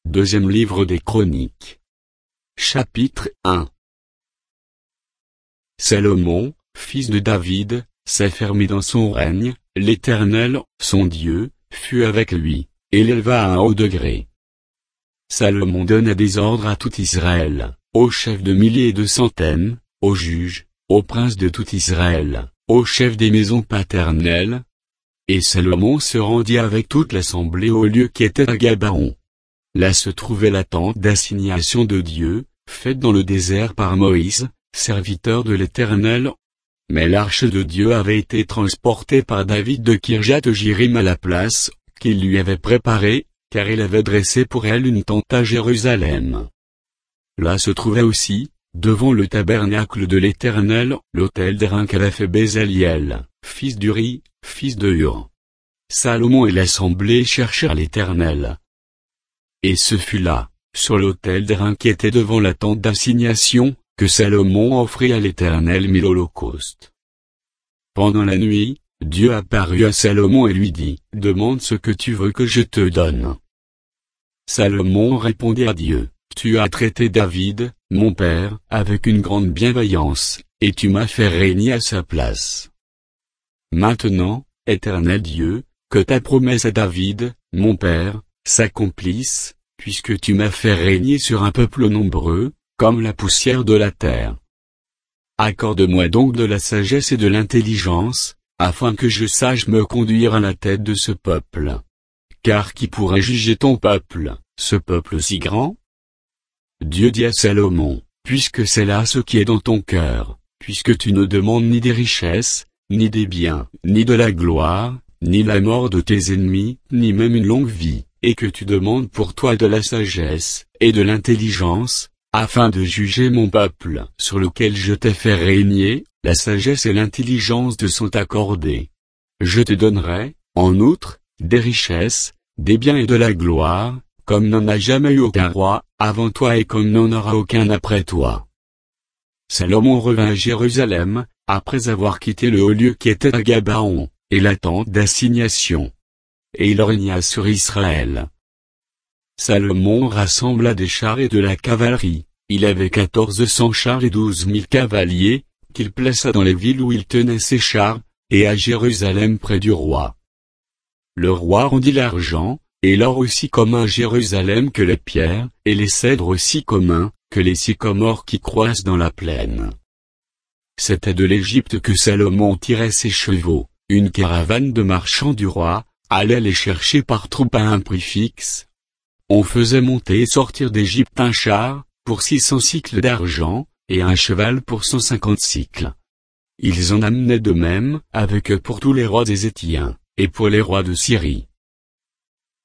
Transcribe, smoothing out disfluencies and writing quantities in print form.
Deuxième livre des Chroniques. Chapitre 1. Salomon, fils de David, s'affermit dans son règne, l'Éternel, son Dieu, fut avec lui, et l'éleva à un haut degré. Salomon donna des ordres à tout Israël, aux chefs de milliers et de centaines, aux juges, aux princes de tout Israël, aux chefs des maisons paternelles. Et Salomon se rendit avec toute l'assemblée au lieu qui était à Gabaon. Là se trouvait la tente d'assignation de Dieu, faite dans le désert par Moïse, serviteur de l'Éternel. Mais l'arche de Dieu avait été transportée par David de Kirjath-Jéarim à la place qu'il lui avait préparée, car il avait dressé pour elle une tente à Jérusalem. Là se trouvait aussi, devant le tabernacle de l'Éternel, l'autel d'airain qu'avait fait Bézaliel, fils d'Uri, fils de Hur. Salomon et l'assemblée cherchèrent l'Éternel. Et ce fut là, sur l'autel d'airain qui était devant la tente d'assignation, que Salomon offrit à l'Éternel 1000 holocaustes. Pendant la nuit, Dieu apparut à Salomon et lui dit, « Demande ce que tu veux que je te donne. » Salomon répondit à Dieu, « Tu as traité David, mon père, avec une grande bienveillance, et tu m'as fait régner à sa place. Maintenant, Éternel Dieu, que ta promesse à David, mon père, s'accomplisse, puisque tu m'as fait régner sur un peuple nombreux, comme la poussière de la terre. Accorde-moi donc de la sagesse et de l'intelligence, afin que je sache me conduire à la tête de ce peuple. Car qui pourrait juger ton peuple, ce peuple si grand? » Dieu dit à Salomon, « Puisque c'est là ce qui est dans ton cœur, puisque tu ne demandes ni des richesses, ni des biens, ni de la gloire, ni la mort de tes ennemis, ni même une longue vie, et que tu demandes pour toi de la sagesse, et de l'intelligence, afin de juger mon peuple, sur lequel je t'ai fait régner, la sagesse et l'intelligence te sont accordées. Je te donnerai, en outre, des richesses, des biens et de la gloire, comme n'en a jamais eu aucun roi, avant toi et comme n'en aura aucun après toi. » Salomon revint à Jérusalem, après avoir quitté le haut lieu qui était à Gabaon, et la tente d'assignation. Et il régna sur Israël. Salomon rassembla des chars et de la cavalerie, il avait 1400 chars et 12 000 cavaliers, qu'il plaça dans les villes où il tenait ses chars, et à Jérusalem près du roi. Le roi rendit l'argent, et l'or aussi commun à Jérusalem que les pierres, et les cèdres aussi communs, que les sycomores qui croissent dans la plaine. C'était de l'Égypte que Salomon tirait ses chevaux, une caravane de marchands du roi, allait les chercher par troupes à un prix fixe. On faisait monter et sortir d'Égypte un char, pour 600 cycles d'argent, et un cheval pour 150 cycles. Ils en amenaient de même, avec eux pour tous les rois des Héthiens, et pour les rois de Syrie.